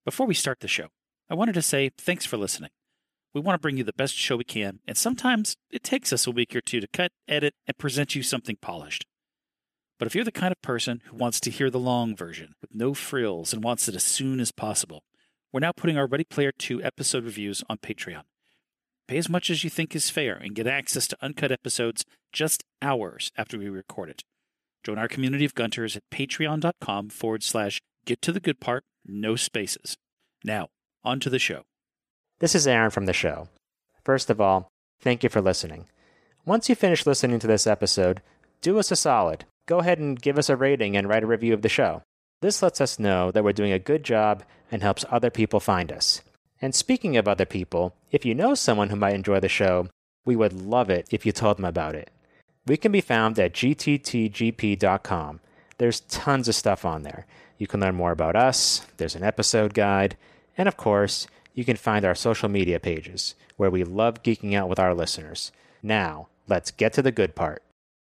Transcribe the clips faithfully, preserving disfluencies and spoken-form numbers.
Before we start the show, I wanted to say thanks for listening. We want to bring you the best show we can, and sometimes it takes us a week or two to cut, edit, and present you something polished. But if you're the kind of person who wants to hear the long version with no frills and wants it as soon as possible, we're now putting our Ready Player two episode reviews on Patreon. Pay as much as you think is fair and get access to uncut episodes just hours after we record it. Join our community of Gunters at patreon.com forward slash get to the good part, no spaces. Now, on to the show. This is Aaron from the show. First of all, thank you for listening. Once you finish listening to this episode, do us a solid. Go ahead and give us a rating and write a review of the show. This lets us know that we're doing a good job and helps other people find us. And speaking of other people, if you know someone who might enjoy the show, we would love it if you told them about it. We can be found at g t t g p dot com. There's tons of stuff on there. You can learn more about us, there's an episode guide, and of course, you can find our social media pages, where we love geeking out with our listeners. Now, let's get to the good part.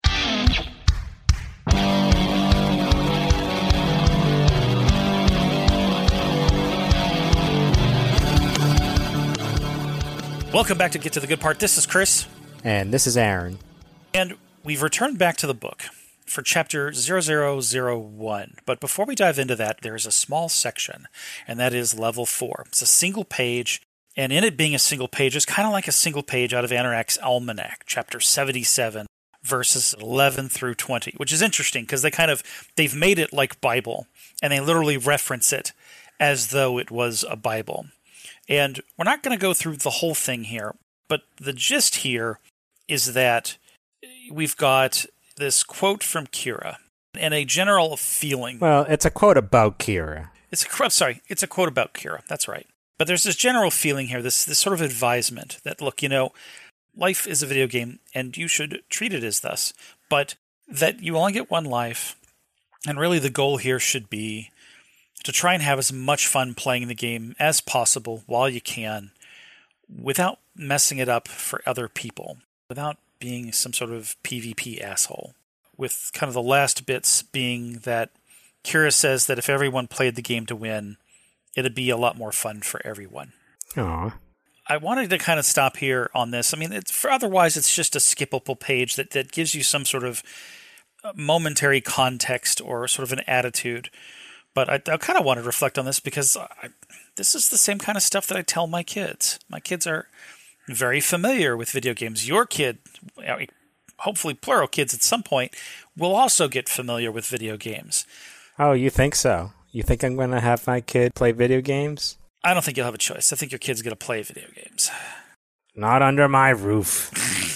Welcome back to Get to the Good Part. This is Chris. And this is Aaron. And we've returned back to the book for chapter zero zero zero one. But before we dive into that, there's a small section, and that is level four. It's a single page, and in it being a single page, it's kind of like a single page out of Anorak's Almanac, chapter seventy-seven, verses eleven through twenty, which is interesting because they kind of, they've made it like Bible, and they literally reference it as though it was a Bible. And we're not going to go through the whole thing here, but the gist here is that we've got this quote from Kira and a general feeling. Well, it's a quote about Kira. It's a I'm sorry, it's a quote about Kira. That's right. But there's this general feeling here, this this sort of advisement that, look, you know, life is a video game and you should treat it as thus, but that you only get one life, and really the goal here should be to try and have as much fun playing the game as possible while you can, without messing it up for other people, without being some sort of PvP asshole. With kind of the last bits being that Kira says that if everyone played the game to win, it'd be a lot more fun for everyone. Aww. I wanted to kind of stop here on this. I mean, it's, for otherwise it's just a skippable page that, that gives you some sort of momentary context or sort of an attitude. But I, I kind of want to reflect on this because I, this is the same kind of stuff that I tell my kids. My kids are very familiar with video games. Your kid, hopefully plural kids at some point, will also get familiar with video games. Oh, you think so? You think I'm going to have my kid play video games? I don't think you'll have a choice. I think your kid's going to play video games. Not under my roof.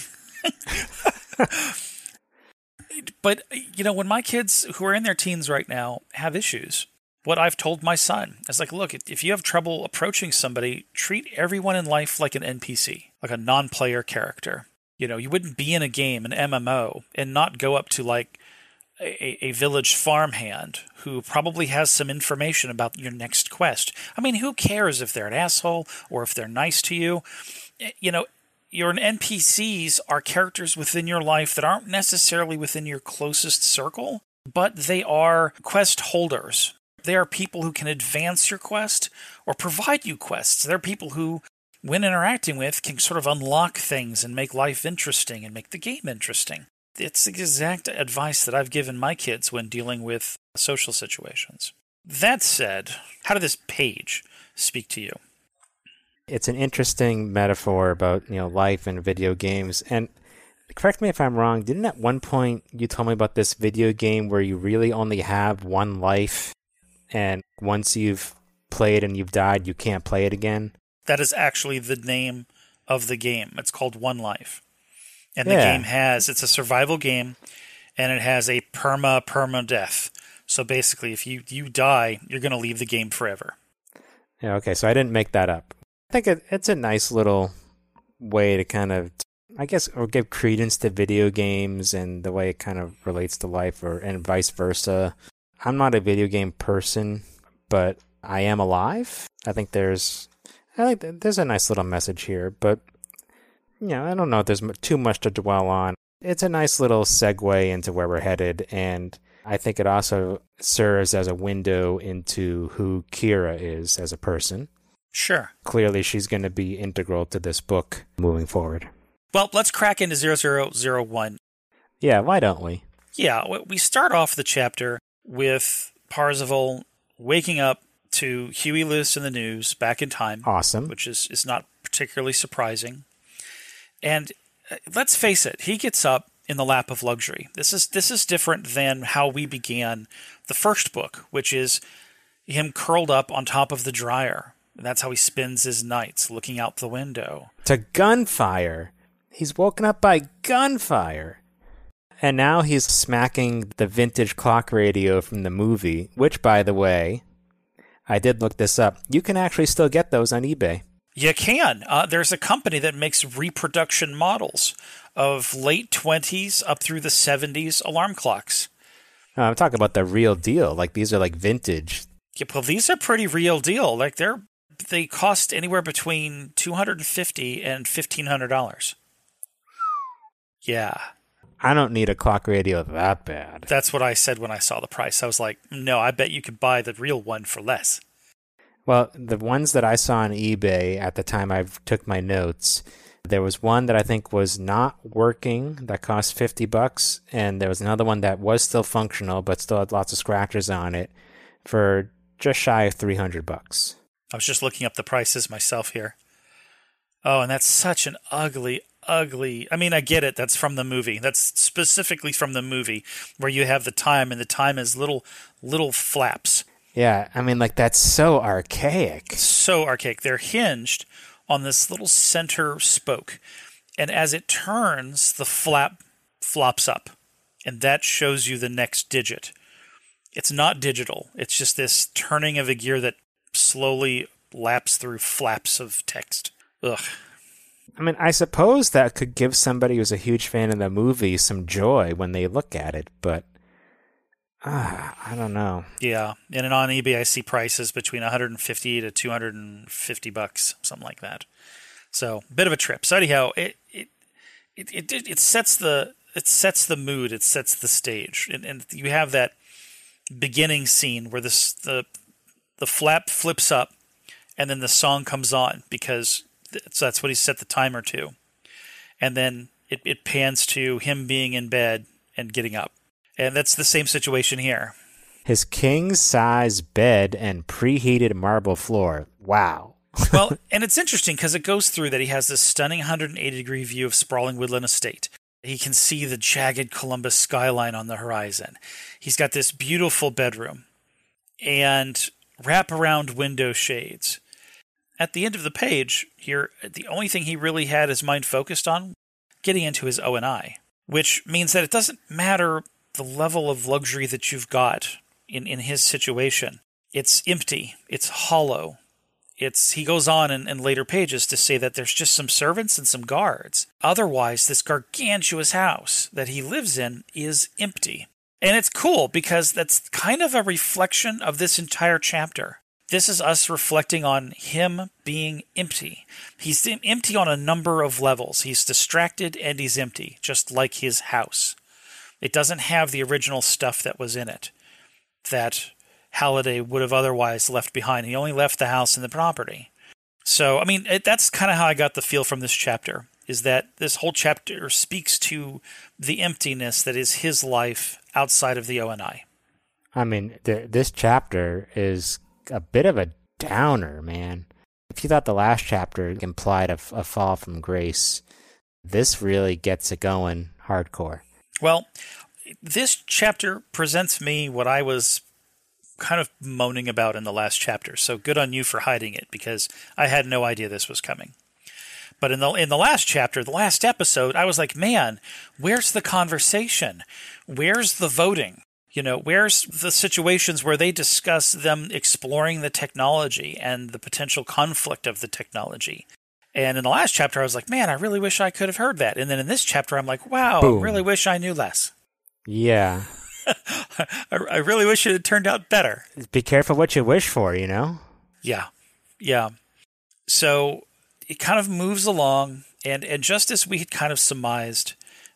But, you know, when my kids who are in their teens right now have issues, what I've told my son is like, look, if you have trouble approaching somebody, treat everyone in life like an N P C, like a non-player character. You know, you wouldn't be in a game, an M M O, and not go up to like a, a village farmhand who probably has some information about your next quest. I mean, who cares if they're an asshole or if they're nice to you? You know, your N P Cs are characters within your life that aren't necessarily within your closest circle, but they are quest holders. They are people who can advance your quest or provide you quests. They're people who, when interacting with, can sort of unlock things and make life interesting and make the game interesting. It's the exact advice that I've given my kids when dealing with social situations. That said, how did this page speak to you? It's an interesting metaphor about, you know, life and video games. And correct me if I'm wrong, didn't at one point you told me about this video game where you really only have one life, and once you've played and you've died, you can't play it again? That is actually the name of the game. It's called One Life. And the yeah. game has, it's a survival game, and it has a perma, perma death. So basically, if you, you die, you're going to leave the game forever. Yeah, okay, so I didn't make that up. I think it, it's a nice little way to kind of, I guess, or give credence to video games and the way it kind of relates to life, or and vice versa. I'm not a video game person, but I am alive. I think there's, I think there's a nice little message here, but you know, I don't know if there's too much to dwell on. It's a nice little segue into where we're headed, and I think it also serves as a window into who Kira is as a person. Sure. Clearly, she's going to be integral to this book moving forward. Well, let's crack into zero zero zero one. Yeah, why don't we? Yeah, we start off the chapter with Parzival waking up to Huey Lewis in the news back in time. Awesome. Which is, is not particularly surprising. And let's face it, he gets up in the lap of luxury. This is this is different than how we began the first book, which is him curled up on top of the dryer. And that's how he spends his nights, looking out the window. To gunfire. He's woken up by gunfire. And now he's smacking the vintage clock radio from the movie, which, by the way, I did look this up. You can actually still get those on eBay. You can. Uh, there's a company that makes reproduction models of late twenties up through the seventies alarm clocks. Uh, I'm talking about the real deal. Like, these are like vintage. Yeah, well, these are pretty real deal. Like, they're they cost anywhere between two hundred fifty dollars and fifteen hundred dollars. Yeah. I don't need a clock radio that bad. That's what I said when I saw the price. I was like, no, I bet you could buy the real one for less. Well, the ones that I saw on eBay at the time I took my notes, there was one that I think was not working that cost fifty bucks, and there was another one that was still functional but still had lots of scratches on it for just shy of three hundred bucks. I was just looking up the prices myself here. Oh, and that's such an ugly, ugly... I mean, I get it. That's from the movie. That's specifically from the movie where you have the time, and the time is little, little flaps. Yeah, I mean, like, that's so archaic. So archaic. They're hinged on this little center spoke. And as it turns, the flap flops up. And that shows you the next digit. It's not digital. It's just this turning of a gear that slowly laps through flaps of text. Ugh. I mean, I suppose that could give somebody who's a huge fan of the movie some joy when they look at it, but uh, I don't know. Yeah, and on eBay I see prices between one hundred fifty to two hundred fifty bucks, something like that. So, bit of a trip. So anyhow, it it it it, it sets the it sets the mood, it sets the stage, and, and you have that beginning scene where this the the flap flips up, and then the song comes on because so that's what he set the timer to, and then it, it pans to him being in bed and getting up, and that's the same situation here. His king-size bed and preheated marble floor. Wow. Well, and it's interesting because it goes through that he has this stunning one hundred eighty degree view of sprawling woodland estate. He can see the jagged Columbus skyline on the horizon. He's got this beautiful bedroom and wraparound window shades. At the end of the page here, the only thing he really had his mind focused on, getting into his O and I, which means that it doesn't matter the level of luxury that you've got in, in his situation. It's empty. It's hollow. It's he goes on in, in later pages to say that there's just some servants and some guards. Otherwise, this gargantuous house that he lives in is empty. And it's cool because that's kind of a reflection of this entire chapter. This is us reflecting on him being empty. He's empty on a number of levels. He's distracted and he's empty, just like his house. It doesn't have the original stuff that was in it that Halliday would have otherwise left behind. He only left the house and the property. So, I mean, it, that's kind of how I got the feel from this chapter, is that this whole chapter speaks to the emptiness that is his life outside of the O and I. I mean, th- this chapter is a bit of a downer, man. If you thought the last chapter implied a, a fall from grace, this really gets it going hardcore. Well, this chapter presents me what I was kind of moaning about in the last chapter. So good on you for hiding it, because I had no idea this was coming. But in the in the last chapter, the last episode, I was like, man, where's the conversation? Where's the voting? You know, where's the situations where they discuss them exploring the technology and the potential conflict of the technology? And in the last chapter, I was like, man, I really wish I could have heard that. And then in this chapter, I'm like, wow, Boom. I really wish I knew less. Yeah. I, I really wish it had turned out better. Be careful what you wish for, you know? Yeah. Yeah. So it kind of moves along. And, and just as we had kind of surmised,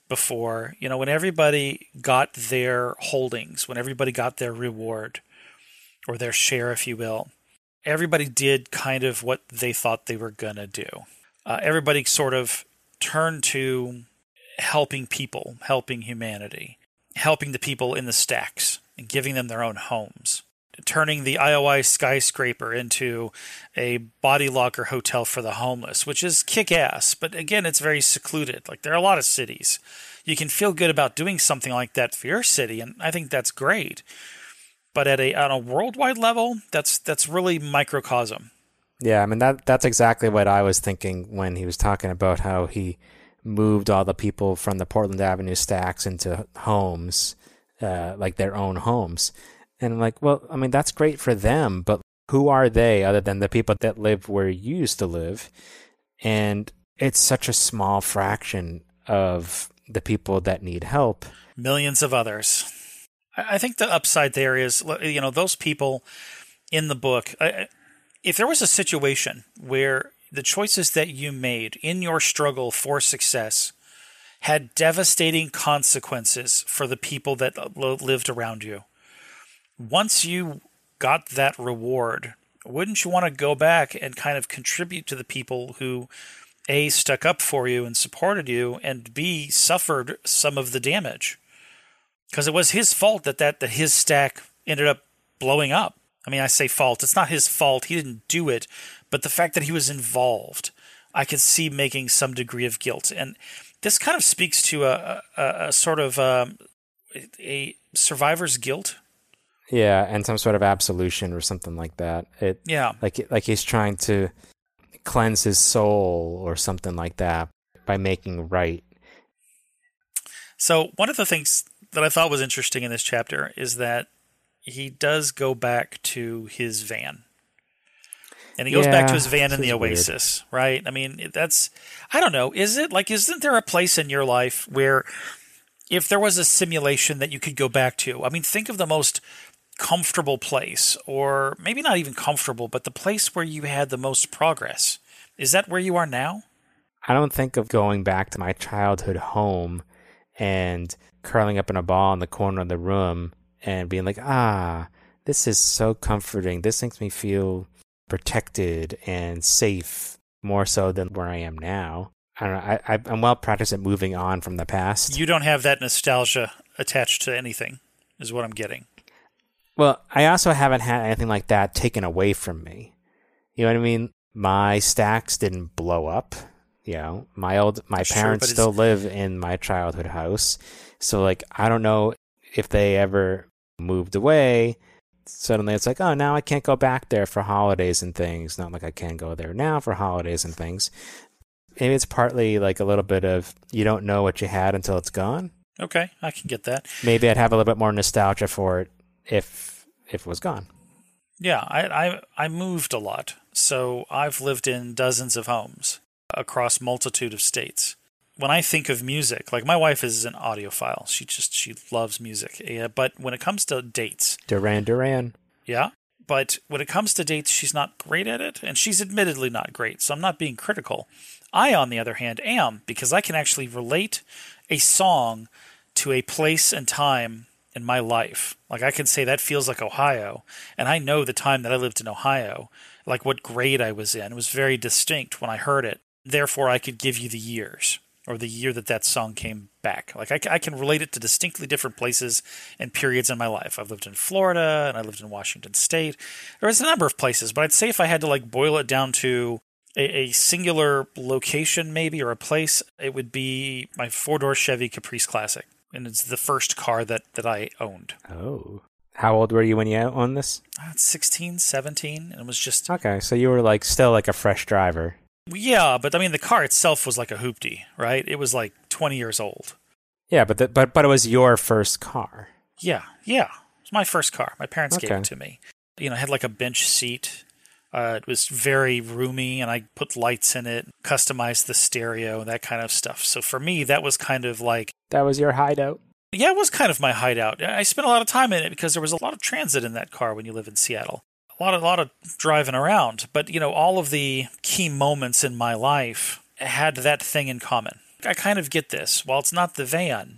before, you know, when everybody got their holdings, when everybody got their reward or their share, if you will, everybody did kind of what they thought they were going to do. Uh, everybody sort of turned to helping people, helping humanity, helping the people in the stacks and giving them their own homes, turning the I O I skyscraper into a body locker hotel for the homeless, which is kick-ass. But again, it's very secluded. Like, there are a lot of cities. You can feel good about doing something like that for your city, and I think that's great. But at a on a worldwide level, that's that's really microcosm. Yeah, I mean, that that's exactly what I was thinking when he was talking about how he moved all the people from the Portland Avenue stacks into homes, uh, like their own homes. And I'm like, well, I mean, that's great for them, but who are they other than the people that live where you used to live? And it's such a small fraction of the people that need help. Millions of others. I think the upside there is, you know, those people in the book, if there was a situation where the choices that you made in your struggle for success had devastating consequences for the people that lived around you, once you got that reward, wouldn't you want to go back and kind of contribute to the people who, A, stuck up for you and supported you, and B, suffered some of the damage? Because it was his fault that, that, that his stack ended up blowing up. I mean, I say fault. It's not his fault. He didn't do it. But the fact that he was involved, I could see making some degree of guilt. And this kind of speaks to a, a, a sort of um, a survivor's guilt. Yeah, and some sort of absolution or something like that. It, yeah. Like, like he's trying to cleanse his soul or something like that by making right. So one of the things that I thought was interesting in this chapter is that he does go back to his van. And he goes yeah, back to his van in the weird. Oasis, right? I mean, that's, I don't know, is it? Like, isn't there a place in your life where if there was a simulation that you could go back to, I mean, think of the most comfortable place, or maybe not even comfortable, but the place where you had the most progress. Is that where you are now? I don't think of going back to my childhood home and curling up in a ball in the corner of the room and being like, ah, this is so comforting. This makes me feel protected and safe more so than where I am now. I don't know. I, I, I'm well practiced at moving on from the past. You don't have that nostalgia attached to anything, is what I'm getting. Well, I also haven't had anything like that taken away from me. You know what I mean? My stacks didn't blow up. You know, my old my That's parents true, still live in my childhood house. So, like, I don't know if they ever moved away. Suddenly it's like, oh, now I can't go back there for holidays and things. Not like I can go there now for holidays and things. Maybe it's partly like a little bit of you don't know what you had until it's gone. Okay, I can get that. Maybe I'd have a little bit more nostalgia for it if if it was gone. Yeah, I, I I moved a lot, so I've lived in dozens of homes across multitude of states. When I think of music, like my wife is an audiophile. She just she loves music. Yeah, but when it comes to dates, Duran Duran. Yeah, but when it comes to dates, she's not great at it, and she's admittedly not great. So I'm not being critical. I, on the other hand, am, because I can actually relate a song to a place and time in my life. Like, I can say that feels like Ohio, and I know the time that I lived in Ohio, like what grade I was in. It was very distinct when I heard it. Therefore, I could give you the years, or the year that that song came back. Like, I, I can relate it to distinctly different places and periods in my life. I've lived in Florida, and I lived in Washington State. There was a number of places, but I'd say if I had to, like, boil it down to a, a singular location, maybe, or a place, it would be my four-door Chevy Caprice Classic. And it's the first car that, that I owned. Oh. How old were you when you owned this? Uh, sixteen, seventeen, and it was just... Okay, so you were like still like a fresh driver. Yeah, but I mean, the car itself was like a hoopty, right? It was like twenty years old. Yeah, but the, but but it was your first car. Yeah, yeah. It was my first car. My parents Okay. gave it to me. You know, it had like a bench seat. Uh, it was very roomy, and I put lights in it, customized the stereo, that kind of stuff. So for me, that was kind of like... That was your hideout? Yeah, it was kind of my hideout. I spent a lot of time in it because there was a lot of transit in that car when you live in Seattle. A lot, a lot of driving around. But, you know, all of the key moments in my life had that thing in common. I kind of get this. While it's not the van,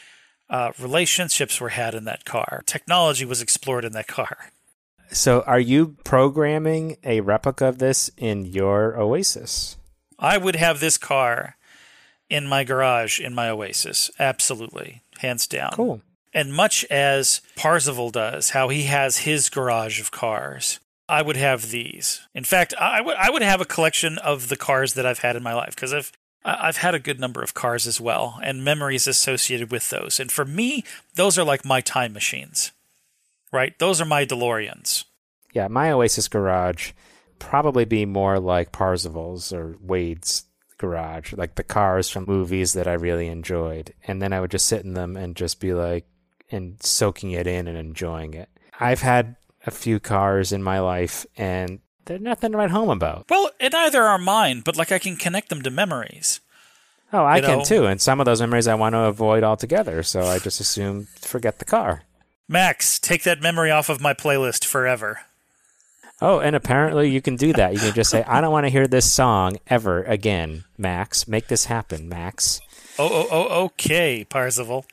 uh, relationships were had in that car. Technology was explored in that car. So are you programming a replica of this in your Oasis? I would have this car in my garage in my Oasis. Absolutely. Hands down. Cool. And much as Parzival does, how he has his garage of cars, I would have these. In fact, I would I would have a collection of the cars that I've had in my life, because I've I've had a good number of cars as well, and memories associated with those. And for me, those are like my time machines, right? Those are my DeLoreans. Yeah, my Oasis garage probably be more like Parzival's or Wade's garage, like the cars from movies that I really enjoyed. And then I would just sit in them and just be like, and soaking it in and enjoying it. I've had a few cars in my life, and they're nothing to write home about. Well, and neither are mine, but like I can connect them to memories. Oh, I you can know? too. And some of those memories I want to avoid altogether, so I just assume forget the car. Max, take that memory off of my playlist forever. Oh, and apparently you can do that. You can just say, I don't want to hear this song ever again, Max. Make this happen, Max. Oh, oh, oh, okay, Parzival.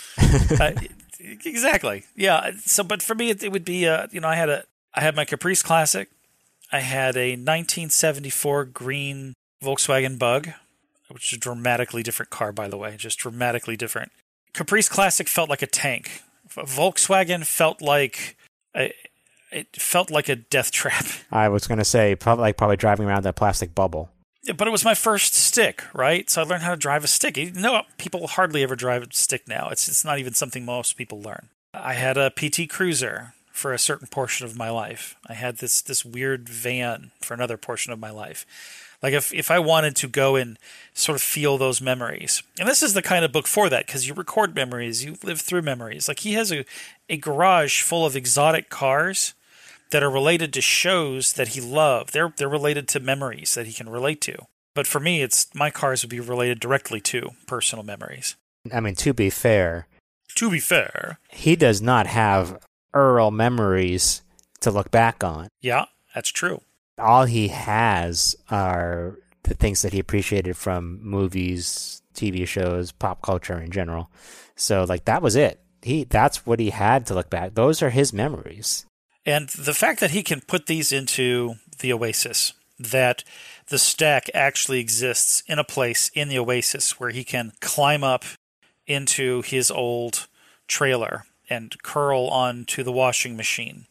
uh, exactly. Yeah. So, but for me, it, it would be, uh, you know, I had a, I had my Caprice Classic. I had a nineteen seventy-four green Volkswagen Bug, which is a dramatically different car, by the way, just dramatically different. Caprice Classic felt like a tank. Volkswagen felt like a, it felt like a death trap. I was going to say, probably like probably driving around that plastic bubble. Yeah, but it was my first stick, right? So I learned how to drive a stick. You know, people hardly ever drive a stick now. It's it's not even something most people learn. I had a P T Cruiser for a certain portion of my life. I had this this weird van for another portion of my life. Like if, if I wanted to go and sort of feel those memories. And this is the kind of book for that, because you record memories, you live through memories. Like he has a, a garage full of exotic cars that are related to shows that he loved. They're they're related to memories that he can relate to. But for me, it's my cars would be related directly to personal memories. I mean, to be fair. To be fair. He does not have Earl memories to look back on. Yeah, that's true. All he has are the things that he appreciated from movies, T V shows, pop culture in general. So, like, that was it. He that's what he had to look back. Those are his memories. And the fact that he can put these into the Oasis, that the stack actually exists in a place in the Oasis where he can climb up into his old trailer and curl onto the washing machine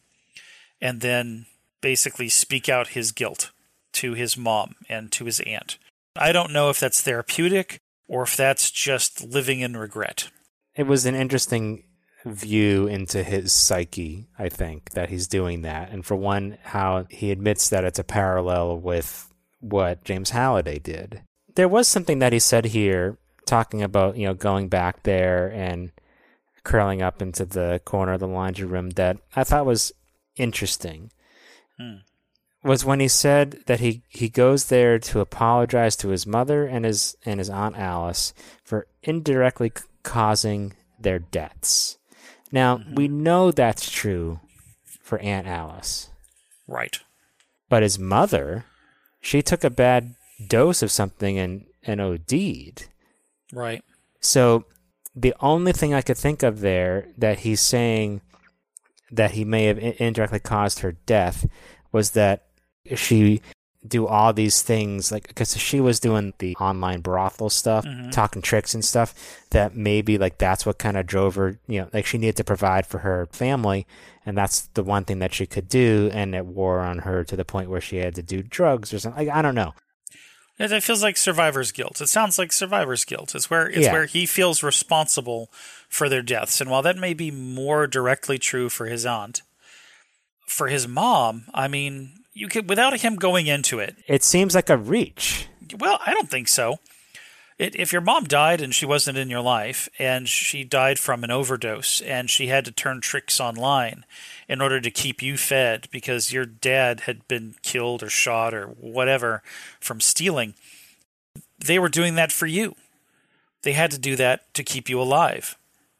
and then basically speak out his guilt to his mom and to his aunt. I don't know if that's therapeutic or if that's just living in regret. It was an interesting view into his psyche, I think, that he's doing that. And for one, how he admits that it's a parallel with what James Halliday did. There was something that he said here, talking about, you know, going back there and curling up into the corner of the laundry room, that I thought was interesting. Hmm. Was when he said that he, he goes there to apologize to his mother and his and his Aunt Alice for indirectly c- causing their deaths. Now, mm-hmm. we know that's true for Aunt Alice. Right. But his mother, she took a bad dose of something and, and OD'd. Right. So the only thing I could think of there that he's saying that he may have indirectly caused her death was that she do all these things, like, because she was doing the online brothel stuff, mm-hmm. talking tricks and stuff, that maybe like that's what kind of drove her, you know, like she needed to provide for her family, and that's the one thing that she could do, and it wore on her to the point where she had to do drugs or something. Like, I don't know. It feels like survivor's guilt. It sounds like survivor's guilt. It's where it's yeah. where he feels responsible for their deaths. And while that may be more directly true for his aunt, for his mom, I mean, you could, without him going into it. It seems like a reach. Well, I don't think so. It, if your mom died and she wasn't in your life, and she died from an overdose, and she had to turn tricks online in order to keep you fed because your dad had been killed or shot or whatever from stealing, they were doing that for you. They had to do that to keep you alive.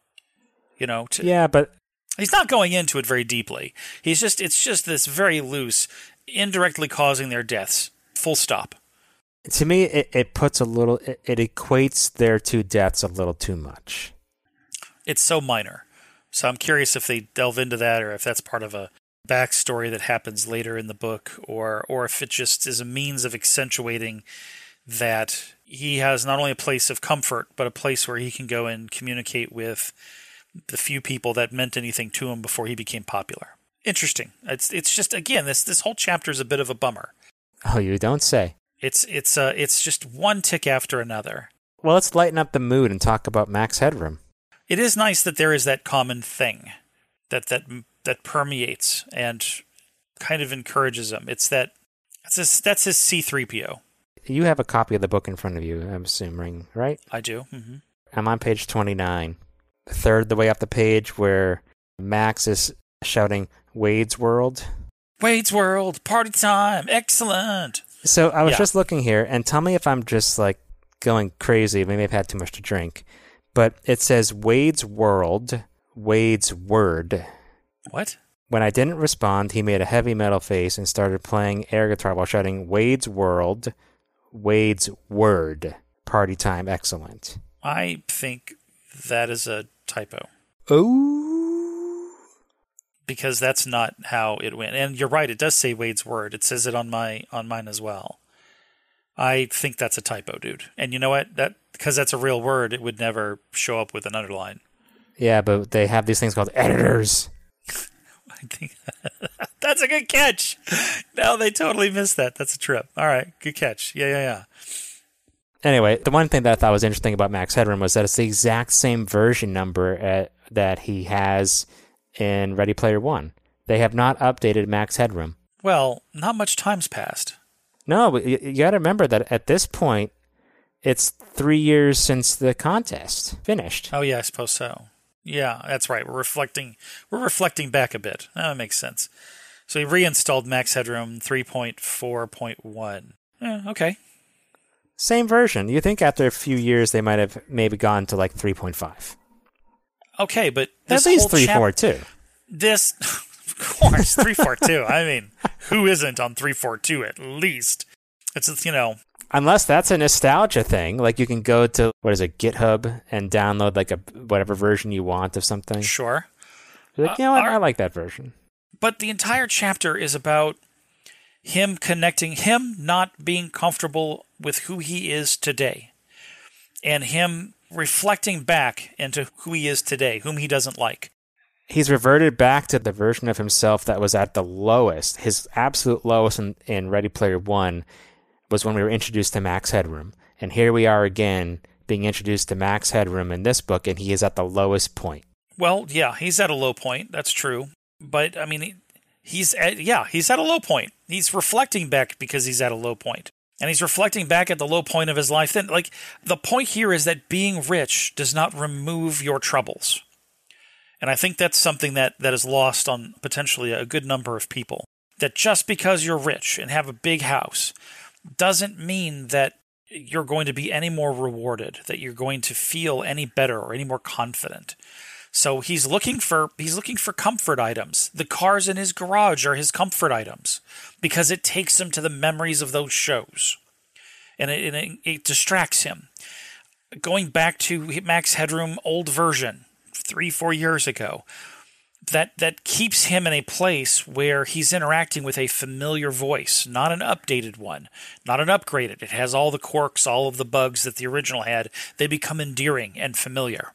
You know? To, yeah, but he's not going into it very deeply. He's just, it's just this very loose, indirectly causing their deaths. Full stop. To me, it, it puts a little, it, it equates their two deaths a little too much. It's so minor. So I'm curious if they delve into that or if that's part of a backstory that happens later in the book, or or if it just is a means of accentuating that he has not only a place of comfort, but a place where he can go and communicate with the few people that meant anything to him before he became popular. Interesting. It's it's just, again, this this whole chapter is a bit of a bummer. Oh, you don't say. It's it's uh it's just one tick after another. Well, let's lighten up the mood and talk about Max Headroom. It is nice that there is that common thing that that that permeates and kind of encourages him. It's that that's his, that's his C three P O. You have a copy of the book in front of you, I'm assuming, right? I do. Mm-hmm. I'm on page twenty-nine. Third the way up the page where Max is shouting, Wade's World. Wade's World, party time, excellent. So I was Yeah. just looking here, and tell me if I'm just like going crazy. Maybe I've had too much to drink. But it says Wade's World, Wade's Word. What? When I didn't respond, he made a heavy metal face and started playing air guitar while shouting, Wade's World, Wade's Word. Party time, excellent. I think that is a typo. Oh. Because that's not how it went. And you're right, it does say Wade's Word. It says it on my on mine as well. I think that's a typo, dude. And you know what? That because that's a real word, it would never show up with an underline. Yeah, but they have these things called editors. I think that's a good catch. No, they totally missed that. That's a trip. All right, good catch. Yeah, yeah, yeah. Anyway, the one thing that I thought was interesting about Max Headroom was that it's the exact same version number at, that he has in Ready Player One. They have not updated Max Headroom. Well, not much time's passed. No, but you, you got to remember that at this point, it's three years since the contest finished. Oh yeah, I suppose so. Yeah, that's right. We're reflecting. We're reflecting back a bit. That makes sense. So he reinstalled Max Headroom three point four point one. Eh, okay. Same version. You think after a few years they might have maybe gone to like three point five. Okay, but this at least whole three chap- four two. This, of course, three four two. I mean, who isn't on three four two at least? It's, you know. Unless that's a nostalgia thing, like you can go to, what is it, GitHub and download like a whatever version you want of something. Sure. You're like, you know what, Uh, our- I like that version. But the entire chapter is about him connecting, him not being comfortable with who he is today, and him reflecting back into who he is today, whom he doesn't like. He's reverted back to the version of himself that was at the lowest. His absolute lowest in, in Ready Player One was when we were introduced to Max Headroom. And here we are again being introduced to Max Headroom in this book, and he is at the lowest point. Well, yeah, he's at a low point. That's true. But, I mean, he, he's at, yeah, he's at a low point. He's reflecting back because he's at a low point. And he's reflecting back at the low point of his life. Then, like, the point here is that being rich does not remove your troubles. And I think that's something that, that is lost on potentially a good number of people. That just because you're rich and have a big house doesn't mean that you're going to be any more rewarded, that you're going to feel any better or any more confident. So he's looking for he's looking for comfort items. The cars in his garage are his comfort items because it takes him to the memories of those shows, and it, and it, it distracts him. Going back to Max Headroom old version, three four years ago, that that keeps him in a place where he's interacting with a familiar voice, not an updated one, not an upgraded. It has all the quirks, all of the bugs that the original had. They become endearing and familiar.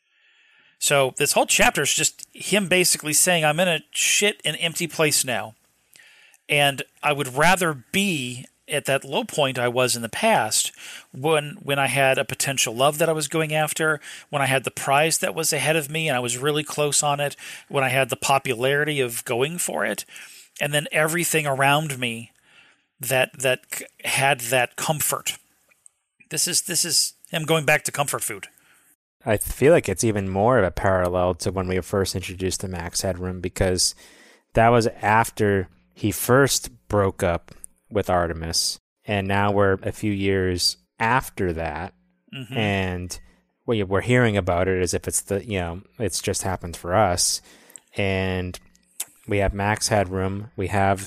So this whole chapter is just him basically saying, I'm in a shit and empty place now. And I would rather be at that low point I was in the past when when I had a potential love that I was going after, when I had the prize that was ahead of me and I was really close on it, when I had the popularity of going for it, and then everything around me that that had that comfort. This is this is him going back to comfort food. I feel like it's even more of a parallel to when we were first introduced to Max Headroom, because that was after he first broke up with Artemis, and now we're a few years after that, mm-hmm. and we're hearing about it as if it's the you know it's just happened for us, and we have Max Headroom, we have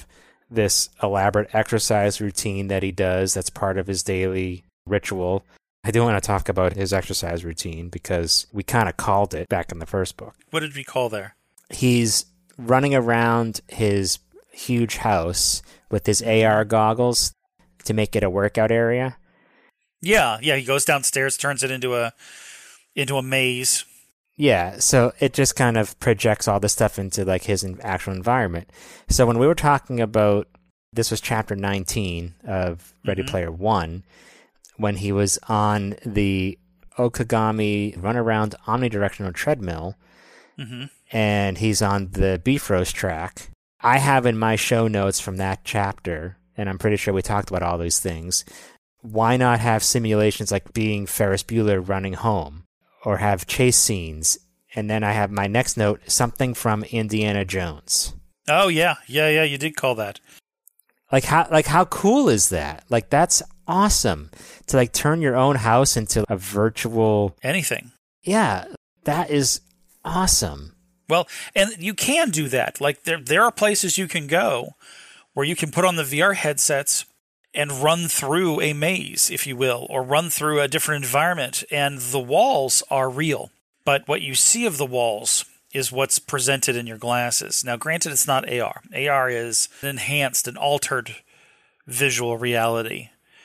this elaborate exercise routine that he does that's part of his daily ritual. I do want to talk about his exercise routine because we kind of called it back in the first book. What did we call there? He's running around his huge house with his A R goggles to make it a workout area. Yeah, yeah, he goes downstairs, turns it into a into a maze. Yeah, so it just kind of projects all this stuff into like his actual environment. So when we were talking about, this was chapter nineteen of Ready Mm-hmm. Player One, when he was on the Okagami runaround omnidirectional treadmill, Mm-hmm. and he's on the Bifrost track. I have in my show notes from that chapter, and I'm pretty sure we talked about all these things, why not have simulations like being Ferris Bueller running home, or have chase scenes? And then I have my next note, something from Indiana Jones. Oh, yeah, yeah, yeah, you did call that. Like how like how cool is that? Like that's awesome to like turn your own house into a virtual. Anything. Yeah, that is awesome. Well, and you can do that. Like there there are places you can go where you can put on the V R headsets and run through a maze, if you will, or run through a different environment, and the walls are real. But what you see of the walls is what's presented in your glasses. Now, granted, it's not A R. A R is an enhanced and altered visual reality.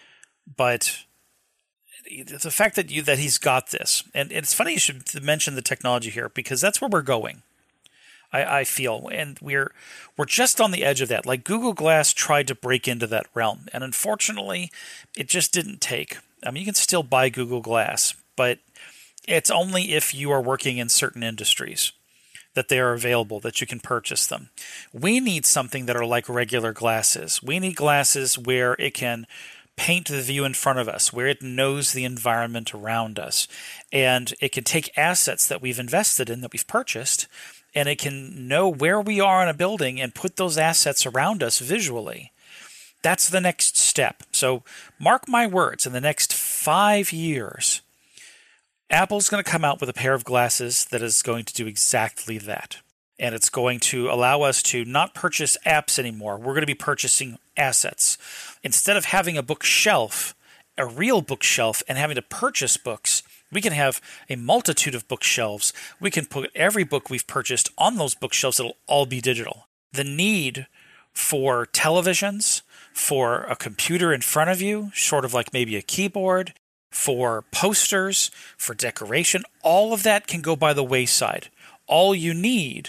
But the fact that you that he's got this, and it's funny you should mention the technology here, because that's where we're going, I, I feel, and we're we're just on the edge of that. Like Google Glass tried to break into that realm, and unfortunately, it just didn't take. I mean, you can still buy Google Glass, but it's only if you are working in certain industries that they are available, that you can purchase them. We need something that are like regular glasses. We need glasses where it can paint the view in front of us, where it knows the environment around us, and it can take assets that we've invested in, that we've purchased, and it can know where we are in a building and put those assets around us visually. That's the next step. So mark my words, in the next five years, Apple's going to come out with a pair of glasses that is going to do exactly that. And it's going to allow us to not purchase apps anymore. We're going to be purchasing assets. Instead of having a bookshelf, a real bookshelf, and having to purchase books, we can have a multitude of bookshelves. We can put every book we've purchased on those bookshelves. It'll all be digital. The need for televisions, for a computer in front of you, sort of like maybe a keyboard, for posters, for decoration, all of that can go by the wayside. All you need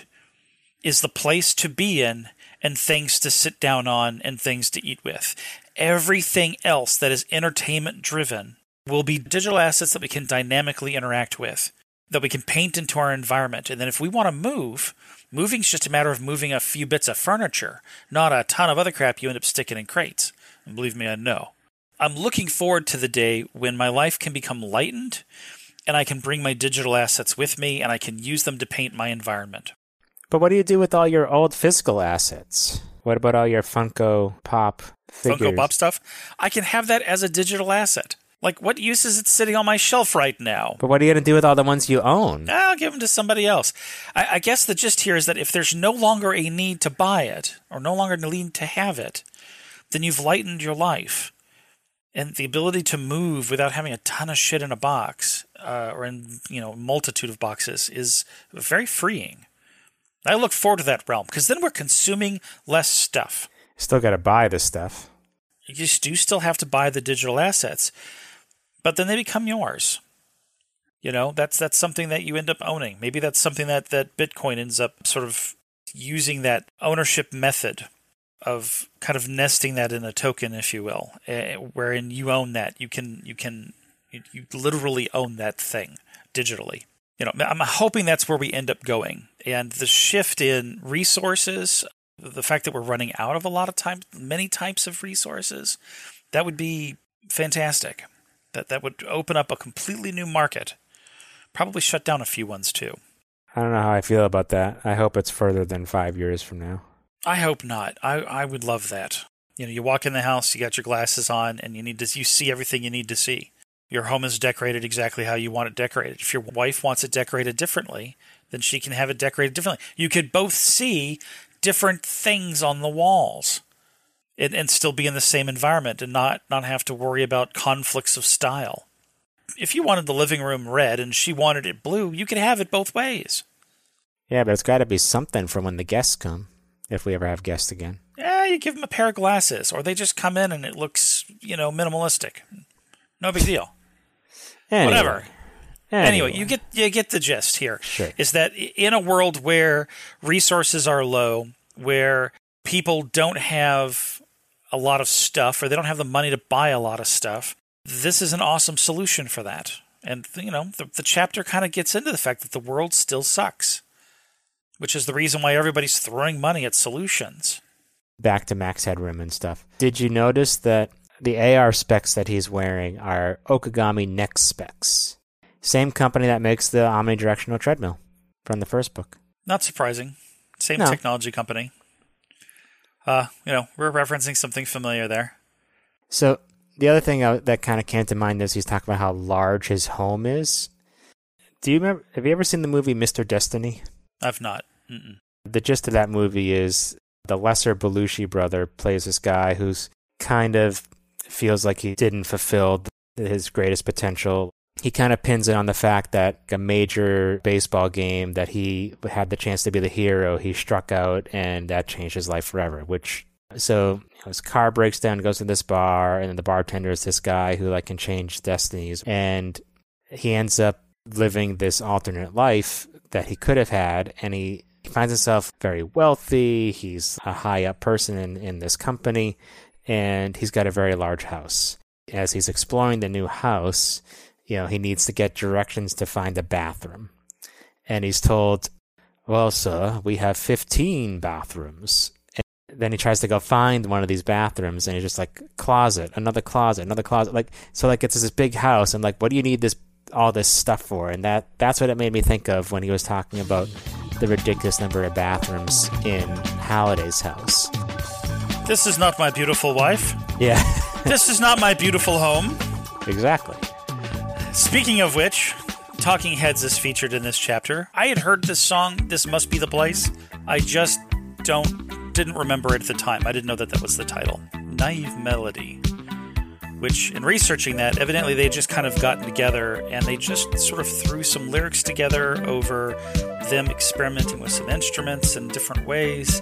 is the place to be in and things to sit down on and things to eat with. Everything else that is entertainment driven will be digital assets that we can dynamically interact with, that we can paint into our environment. And then if we want to move, moving's just a matter of moving a few bits of furniture, not a ton of other crap you end up sticking in crates. And believe me, I know. I'm looking forward to the day when my life can become lightened and I can bring my digital assets with me and I can use them to paint my environment. But what do you do with all your old physical assets? What about all your Funko Pop figures? Funko Pop stuff? I can have that as a digital asset. Like, what use is it sitting on my shelf right now? But what are you going to do with all the ones you own? I'll give them to somebody else. I, I guess the gist here is that if there's no longer a need to buy it, or no longer a need to have it, then you've lightened your life. And the ability to move without having a ton of shit in a box, uh, or in, you know, a multitude of boxes, is very freeing. I look forward to that realm, because then we're consuming less stuff. Still got to buy this stuff. You just do still have to buy the digital assets, but then they become yours. You know, that's that's something that you end up owning. Maybe that's something that, that Bitcoin ends up sort of using, that ownership method of kind of nesting that in a token, if you will, uh, wherein you own that. You can you can you, you literally own that thing digitally. You know, I'm hoping that's where we end up going. And the shift in resources, the fact that we're running out of a lot of time, many types of resources, that would be fantastic. That that would open up a completely new market. Probably shut down a few ones too. I don't know how I feel about that. I hope it's further than five years from now. I hope not. I, I would love that. You know, you walk in the house, you got your glasses on, and you need to you see everything you need to see. Your home is decorated exactly how you want it decorated. If your wife wants it decorated differently, then she can have it decorated differently. You could both see different things on the walls. and, and still be in the same environment and not, not have to worry about conflicts of style. If you wanted the living room red and she wanted it blue, you could have it both ways. Yeah, but it's got to be something for when the guests come, if we ever have guests again. Yeah, you give them a pair of glasses, or they just come in and it looks, you know, minimalistic. No big deal. Anyway. Whatever. Anyway. Anyway, you get you get the gist here. Sure. Is that in a world where resources are low, where people don't have a lot of stuff, or they don't have the money to buy a lot of stuff, this is an awesome solution for that. And, you know, the, the chapter kind of gets into the fact that the world still sucks, which is the reason why everybody's throwing money at solutions. Back to Max Headroom and stuff. Did you notice that the A R specs that he's wearing are Okagami Next specs? Same company that makes the omnidirectional treadmill from the first book. Not surprising. Same No. technology company. Uh, you know, we're referencing something familiar there. So the other thing I, that kind of came to mind is he's talking about how large his home is. Do you remember? Have you ever seen the movie Mister Destiny? I've not. Mm-mm. The gist of that movie is the lesser Belushi brother plays this guy who's kind of feels like he didn't fulfill his greatest potential. He kind of pins it on the fact that a major baseball game that he had the chance to be the hero, he struck out, and that changed his life forever. Which, so you know, his car breaks down, goes to this bar, and then the bartender is this guy who like can change destinies, and he ends up living this alternate life that he could have had, and he finds himself very wealthy. He's a high up person in, in this company, and he's got a very large house. As he's exploring the new house, you know, he needs to get directions to find a bathroom. And he's told, well, sir, we have fifteen bathrooms. And then he tries to go find one of these bathrooms, and he's just like, closet, another closet, another closet. Like, so like it's this big house, and like, what do you need this all this stuff for? And that that's what it made me think of when he was talking about the ridiculous number of bathrooms in Halliday's house. This is not my beautiful wife. Yeah. This is not my beautiful home. Exactly. Speaking of which, Talking Heads is featured in this chapter. I had heard this song, This Must Be the Place. I just don't didn't remember it at the time. I didn't know that that was the title. Naive Melody. Which, in researching that, evidently they just kind of gotten together and they just sort of threw some lyrics together over them experimenting with some instruments in different ways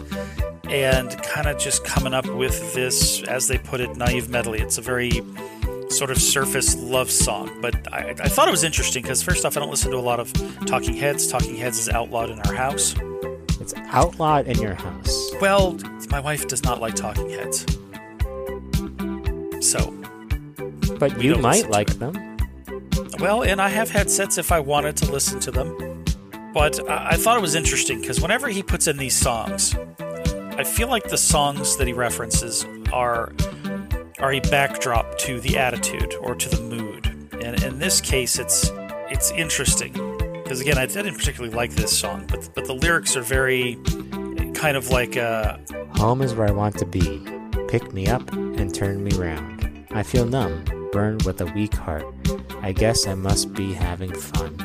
and kind of just coming up with this, as they put it, naive medley. It's a very sort of surface love song, but I, I thought it was interesting because, first off, I don't listen to a lot of Talking Heads. Talking Heads is outlawed in our house. It's outlawed in your house. Well, my wife does not like Talking Heads. So... But We you don't might listen to like it. them. Well, and I have headsets if I wanted to listen to them. But I, I thought it was interesting because whenever he puts in these songs, I feel like the songs that he references are are a backdrop to the attitude or to the mood. And in this case, it's it's interesting because, again, I didn't particularly like this song, but but the lyrics are very kind of like uh, Home is where I want to be. Pick me up and turn me round. I feel numb, burned with a weak heart. I guess I must be having fun.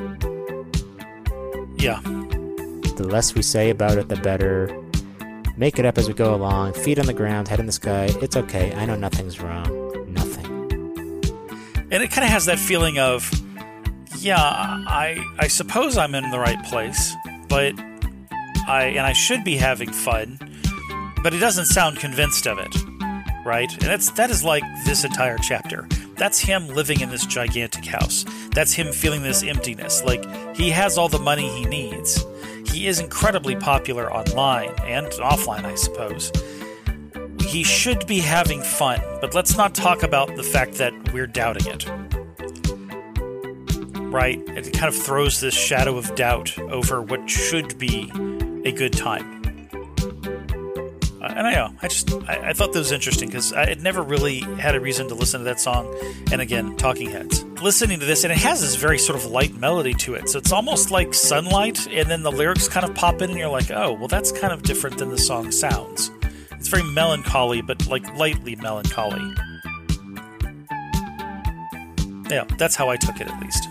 yeah. The less we say about it, the better. Make it up as we go along. Feet on the ground, head in the sky. It's okay. I know nothing's wrong. Nothing. And it kind of has that feeling of, yeah, I I suppose I'm in the right place, but I and I should be having fun, but it doesn't sound convinced of it, right? And that's that is like this entire chapter. That's him living in this gigantic house. That's him feeling this emptiness. Like, he has all the money he needs. He is incredibly popular online and offline, I suppose. He should be having fun, but let's not talk about the fact that we're doubting it. Right? It kind of throws this shadow of doubt over what should be a good time. Uh, and I know, I just, I, I thought that was interesting because I had never really had a reason to listen to that song. And again, Talking Heads. Listening to this, and it has this very sort of light melody to it. So it's almost like sunlight, and then the lyrics kind of pop in, and you're like, oh, well, that's kind of different than the song sounds. It's very melancholy, but like lightly melancholy. Yeah, that's how I took it, at least.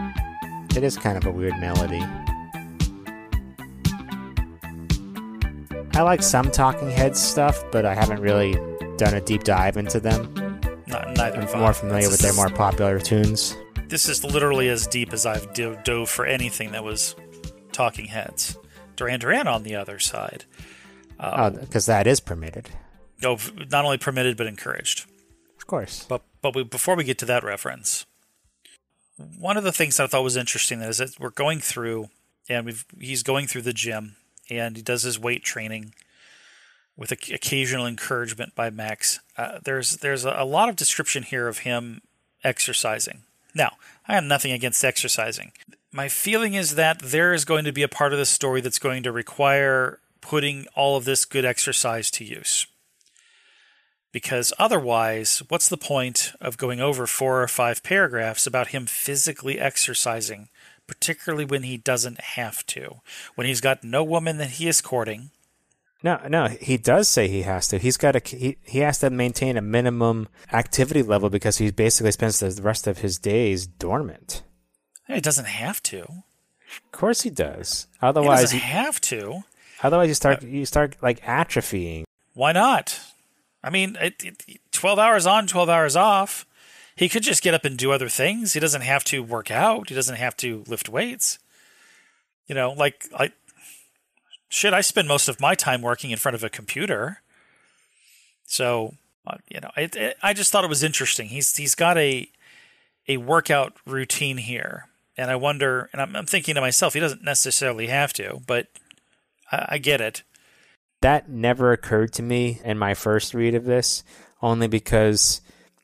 It is kind of a weird melody. I like some Talking Heads stuff, but I haven't really done a deep dive into them. Not, neither I'm have I. more familiar This with their is- more popular tunes. This is literally as deep as I've do- dove for anything that was Talking Heads. Duran Duran on the other side. Oh, because that is permitted. Oh, not only permitted, but encouraged. Of course. But but we, before we get to that reference, one of the things that I thought was interesting is that we're going through, and we've he's going through the gym, and he does his weight training with a, occasional encouragement by Max. Uh, there's there's a, a lot of description here of him exercising. Now, I have nothing against exercising. My feeling is that there is going to be a part of the story that's going to require putting all of this good exercise to use. Because otherwise, what's the point of going over four or five paragraphs about him physically exercising, particularly when he doesn't have to, when he's got no woman that he is courting? No, no, he does say he has to. He's got to. He, he has to maintain a minimum activity level because he basically spends the rest of his days dormant. He doesn't have to. Of course he does. He Otherwise, doesn't you, have to. otherwise you start you start like atrophying. Why not? I mean, it, it, twelve hours on, twelve hours off. He could just get up and do other things. He doesn't have to work out. He doesn't have to lift weights. You know, like, I, shit, I spend most of my time working in front of a computer. So, uh, you know, it, it, I just thought it was interesting. He's He's got a a workout routine here. And I wonder, and I'm, I'm thinking to myself, he doesn't necessarily have to, but I, I get it. That never occurred to me in my first read of this, only because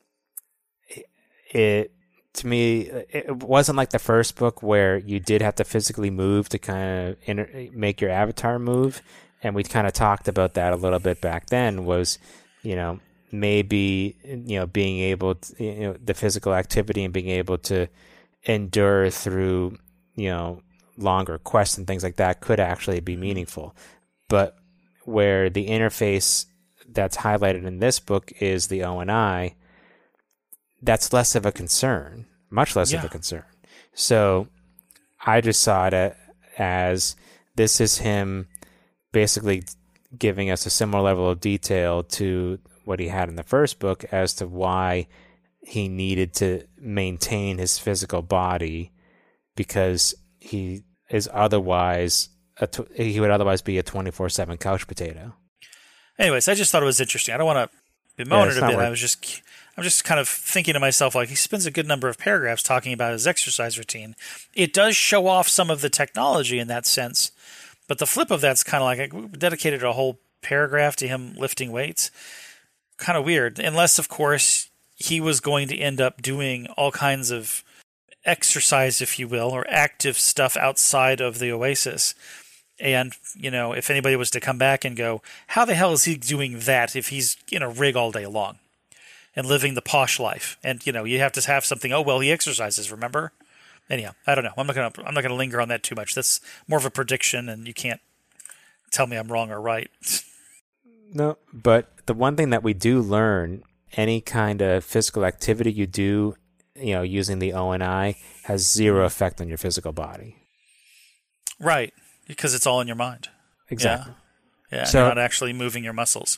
it, to me, it wasn't like the first book where you did have to physically move to kind of inter- make your avatar move. And we kind of talked about that a little bit back then was, you know, maybe, you know, being able to, you know, the physical activity and being able to endure through, you know, longer quests and things like that could actually be meaningful. But where the interface that's highlighted in this book is the O and I, that's less of a concern, much less Yeah. of a concern. So I just saw it as this is him basically giving us a similar level of detail to what he had in the first book as to why he needed to maintain his physical body because he is otherwise A tw- he would otherwise be a twenty-four seven couch potato. Anyways, I just thought it was interesting. I don't want to bemoan Yeah, it it's a not bit. worth- I was just, I'm just kind of thinking to myself, like, he spends a good number of paragraphs talking about his exercise routine. It does show off some of the technology in that sense, but the flip of that's kind of like I dedicated a whole paragraph to him lifting weights. Kind of weird, unless of course he was going to end up doing all kinds of exercise, if you will, or active stuff outside of the Oasis. And, you know, if anybody was to come back and go, how the hell is he doing that if he's in a rig all day long and living the posh life? And, you know, you have to have something, oh, well, he exercises, remember? Anyhow, I don't know. I'm not going to I'm not going to linger on that too much. That's more of a prediction, and you can't tell me I'm wrong or right. No, but the one thing that we do learn, any kind of physical activity you do, you know, using the O and I has zero effect on your physical body. Right, because it's all in your mind. Exactly. Yeah, So- you're not actually moving your muscles.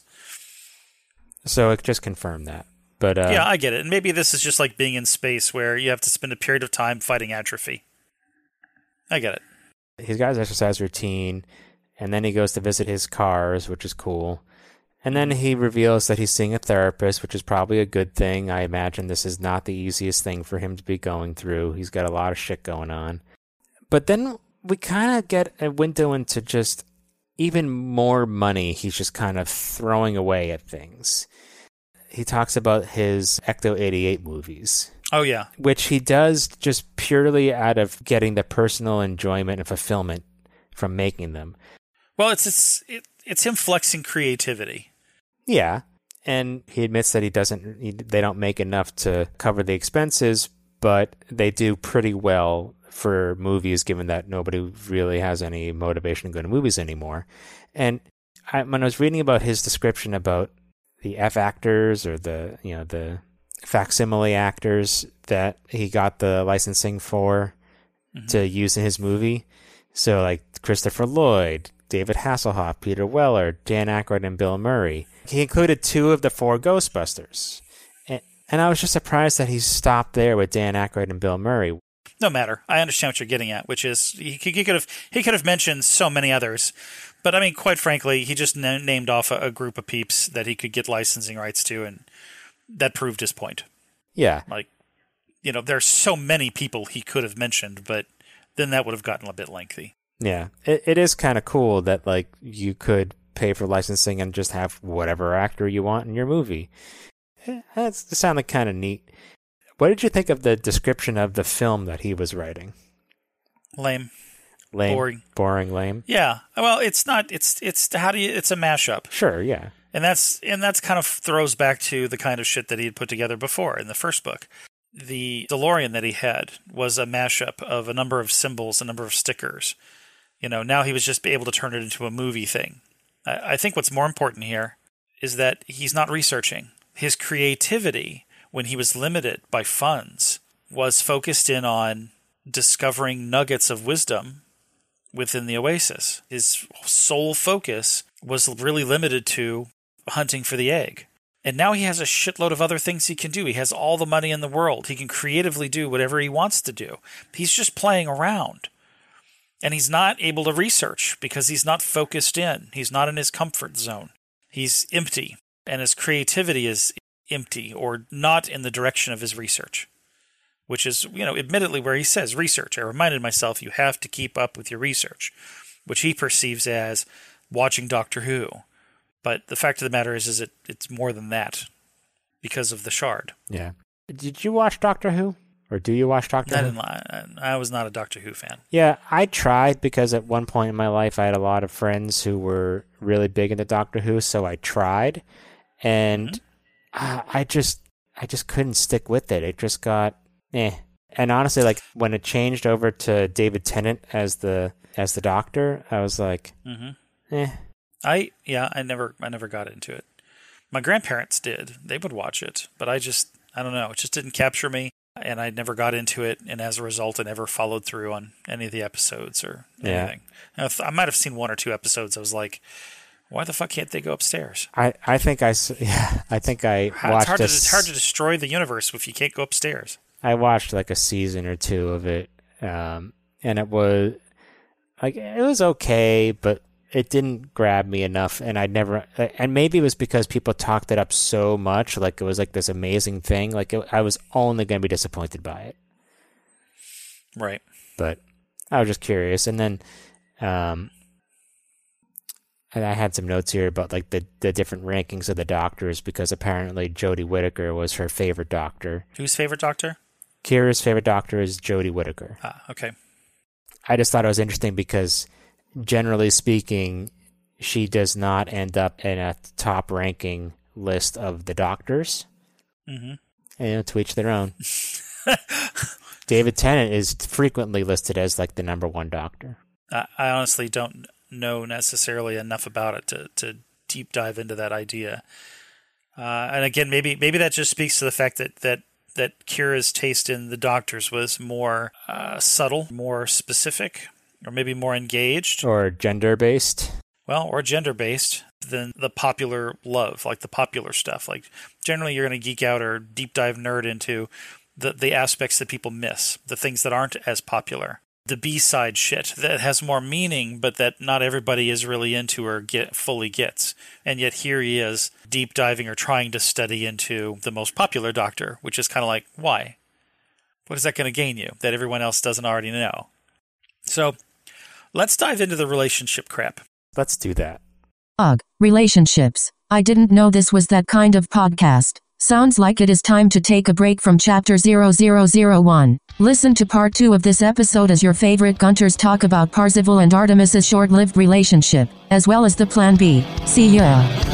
So it just confirmed that. But uh, Yeah, I get it. And maybe this is just like being in space where you have to spend a period of time fighting atrophy. I get it. he's got his exercise routine, and then he goes to visit his cars, which is cool. And then he reveals that he's seeing a therapist, which is probably a good thing. I imagine this is not the easiest thing for him to be going through. He's got a lot of shit going on. But then we kind of get a window into just even more money he's just kind of throwing away at things. He talks about his Ecto eighty-eight movies, Oh, yeah. which he does just purely out of getting the personal enjoyment and fulfillment from making them. Well, it's it's it, it's him flexing creativity. Yeah, and he admits that he doesn't. He, they don't make enough to cover the expenses, but they do pretty well for movies, given that nobody really has any motivation to go to movies anymore. And I, when I was reading about his description about the F actors or the you know the facsimile actors that he got the licensing for Mhm. to use in his movie, so like Christopher Lloyd, David Hasselhoff, Peter Weller, Dan Aykroyd, and Bill Murray. He included two of the four Ghostbusters. And, and I was just surprised that he stopped there with Dan Aykroyd and Bill Murray. No matter. I understand what you're getting at, which is he, he could have he could have mentioned so many others. But, I mean, quite frankly, he just n- named off a, a group of peeps that he could get licensing rights to, and that proved his point. Yeah. Like, you know, there's so many people he could have mentioned, but then that would have gotten a bit lengthy. Yeah. It, it is kind of cool that, like, you could pay for licensing and just have whatever actor you want in your movie. That sounded kind of neat. What did you think of the description of the film that he was writing? Lame. Lame, boring, boring, lame. Yeah, well, it's not. It's it's how do you? It's a mashup. Sure, yeah, and that's and that's kind of throws back to the kind of shit that he had put together before in the first book. The DeLorean that he had was a mashup of a number of symbols, a number of stickers. You know, now he was just able to turn it into a movie thing. I, I think what's more important here is that he's not researching. His creativity, when he was limited by funds, was focused in on discovering nuggets of wisdom within the Oasis. His sole focus was really limited to hunting for the egg. And now he has a shitload of other things he can do. He has all the money in the world. He can creatively do whatever he wants to do. He's just playing around. And he's not able to research because he's not focused in. He's not in his comfort zone. He's empty. And his creativity is empty or not in the direction of his research. Which is, you know, admittedly where he says research. I reminded myself you have to keep up with your research, which he perceives as watching Doctor Who. But the fact of the matter is, is it it's more than that because of the Shard. Yeah. Did you watch Doctor Who? Or do you watch Doctor I Who? didn't lie. I was not a Doctor Who fan. Yeah, I tried because at one point in my life I had a lot of friends who were really big into Doctor Who, so I tried. And mm-hmm. I, I just I just couldn't stick with it. It just got... Eh. And honestly, like when it changed over to David Tennant as the as the Doctor, I was like, mm-hmm. eh. I yeah, I never I never got into it. My grandparents did; they would watch it, but I just I don't know, it just didn't capture me, and I never got into it. And as a result, I never followed through on any of the episodes or anything. Yeah. I might have seen one or two episodes. I was like, why the fuck can't they go upstairs? I, I think I yeah, I think I it's watched. Hard a, to, it's hard to destroy the universe if you can't go upstairs. I watched like a season or two of it, um, and it was like it was okay, but it didn't grab me enough. And I never, and maybe it was because people talked it up so much, like it was like this amazing thing. Like it, I was only going to be disappointed by it, right? But I was just curious, and then, um, and I had some notes here about like the the different rankings of the Doctors because apparently Jodie Whittaker was her favorite Doctor. Whose favorite Doctor? Kira's favorite Doctor is Jodie Whittaker. Ah, okay. I just thought it was interesting because, generally speaking, she does not end up in a top ranking list of the Doctors. Mm-hmm. And, you know, to each their own. David Tennant is frequently listed as like the number one Doctor. I, I honestly don't know necessarily enough about it to, to deep dive into that idea. Uh, and again, maybe maybe that just speaks to the fact that that. that Kira's taste in the Doctors was more uh, subtle, more specific, or maybe more engaged. Or gender-based. Well, or gender-based than the popular love, like the popular stuff. Like generally you're going to geek out or deep dive nerd into the, the aspects that people miss, the things that aren't as popular. The B-side shit that has more meaning, but that not everybody is really into or get fully gets. And yet here he is deep diving or trying to study into the most popular Doctor, which is kind of like, why? What is that going to gain you that everyone else doesn't already know? So let's dive into the relationship crap. Let's do that. Ugh, relationships. I didn't know this was that kind of podcast. Sounds like it is time to take a break from chapter zero zero zero one. Listen to part two of this episode as your favorite Gunters talk about Parzival and Artemis's short-lived relationship, as well as the Plan B. See ya.